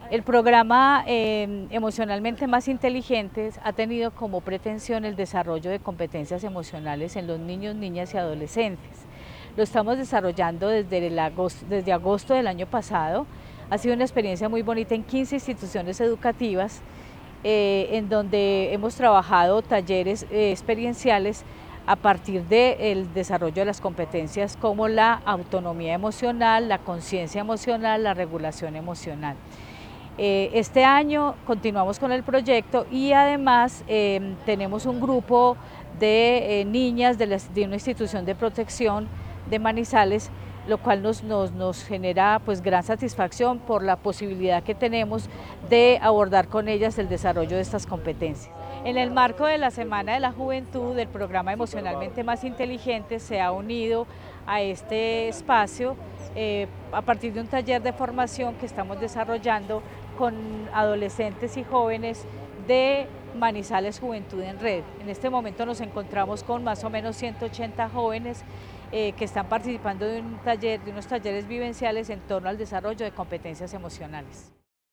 El programa Emocionalmente Más Inteligentes ha tenido como pretensión el desarrollo de competencias emocionales en los niños, niñas y adolescentes. Lo estamos desarrollando desde agosto del año pasado. Ha sido una experiencia muy bonita en 15 instituciones educativas, en donde hemos trabajado talleres experienciales a partir del desarrollo de las competencias como la autonomía emocional, la conciencia emocional, la regulación emocional. Este año continuamos con el proyecto y además tenemos un grupo de niñas de una institución de protección de Manizales, lo cual nos genera pues gran satisfacción por la posibilidad que tenemos de abordar con ellas el desarrollo de estas competencias. En el marco de la Semana de la Juventud, el programa Emocionalmente Más Inteligente se ha unido a este espacio a partir de un taller de formación que estamos desarrollando con adolescentes y jóvenes de Manizales Juventud en Red. En este momento nos encontramos con más o menos 180 jóvenes que están participando de unos talleres vivenciales en torno al desarrollo de competencias emocionales.